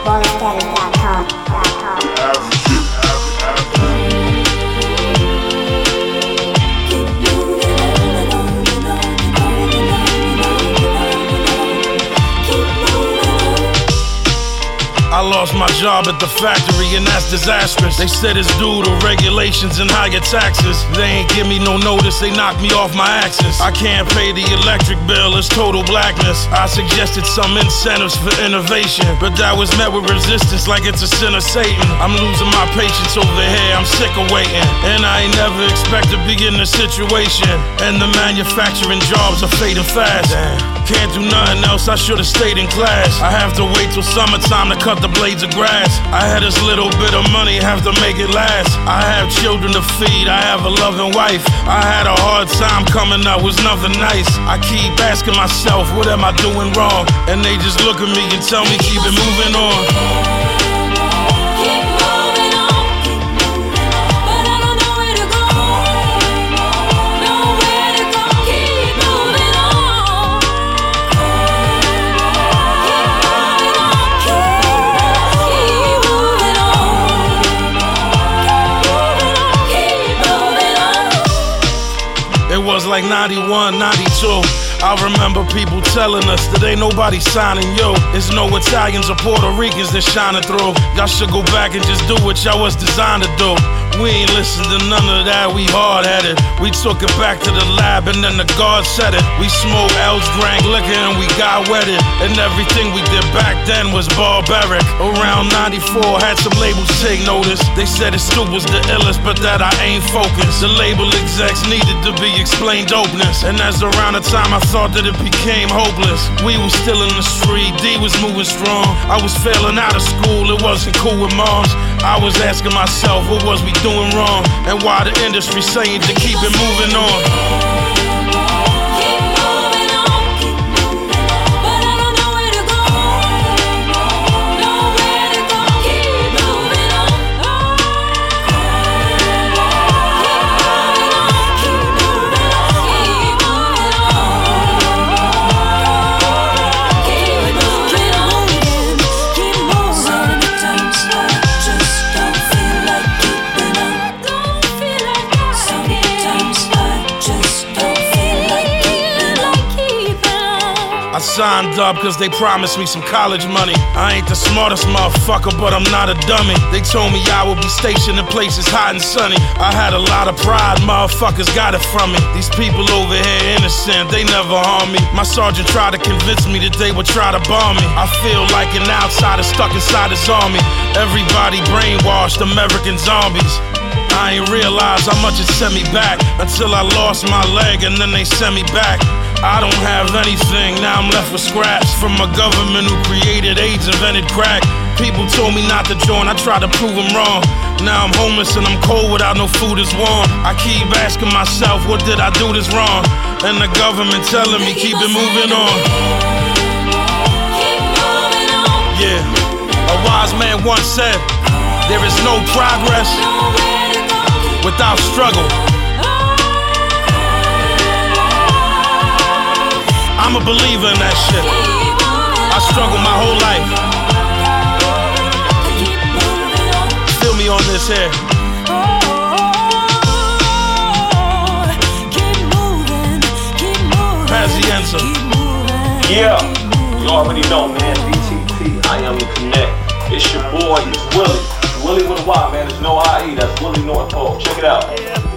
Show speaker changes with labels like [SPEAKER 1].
[SPEAKER 1] I lost my job at the factory and that's disastrous. They said it's due to regulations and higher taxes. They ain't give me no notice, they knocked me off my axis. I can't pay the electric bill, it's total blackness. I suggested some incentives for innovation, but that was met with resistance like it's a sin of Satan. I'm losing my patience over here, I'm sick of waiting. And I ain't never expect to be in this situation. And the manufacturing jobs are fading fast. Can't do nothing else, I should've stayed in class. I have to wait till summertime to cut the blades of grass. I had this little bit of money, have to make it last. I have children to feed, I have a loving wife. I had a hard time coming up, was nothing nice. I keep asking myself, what am I doing wrong? And they just look at me and tell me keep it moving on. It was like 91, 92. I remember people telling us that ain't nobody signing you. It's no Italians or Puerto Ricans that shining through. Y'all should go back and just do what y'all was designed to do. We ain't listen to none of that, we hard-headed. We took it back to the lab and then the guard said it. We smoked L's, drank liquor and we got wetted. And everything we did back then was barbaric. Around 94, had some labels take notice. They said it Stoop was the illest, but that I ain't focused. The label execs needed to be explained dopeness. And that's around the time I thought that it became hopeless. We was still in the street, D was moving strong. I was failing out of school, it wasn't cool with moms. I was asking myself, what was we doing wrong? And why the industry saying to keep it moving on? I signed up cause they promised me some college money. I ain't the smartest motherfucker, but I'm not a dummy. They told me I would be stationed in places hot and sunny. I had a lot of pride, motherfuckers got it from me. These people over here innocent, they never harm me. My sergeant tried to convince me that they would try to bomb me. I feel like an outsider stuck inside his army. Everybody brainwashed, American zombies. I ain't realized how much it sent me back until I lost my leg and then they sent me back. I don't have anything, now I'm left with scraps from a government who created AIDS, invented crack. People told me not to join, I tried to prove them wrong. Now I'm homeless and I'm cold without no food is warm. I keep asking myself, what did I do this wrong? And the government telling me keep it moving on. Yeah, a wise man once said, there is no progress without struggle. I'm a believer in that shit. I struggled my whole life. Feel me on this here. Pazienza.
[SPEAKER 2] Yeah, you already know, man. BTT, I am the Connect. It's your boy, it's Willie. Willie with a Y, man. There's no IE. That's Willie North Pole. Check it out.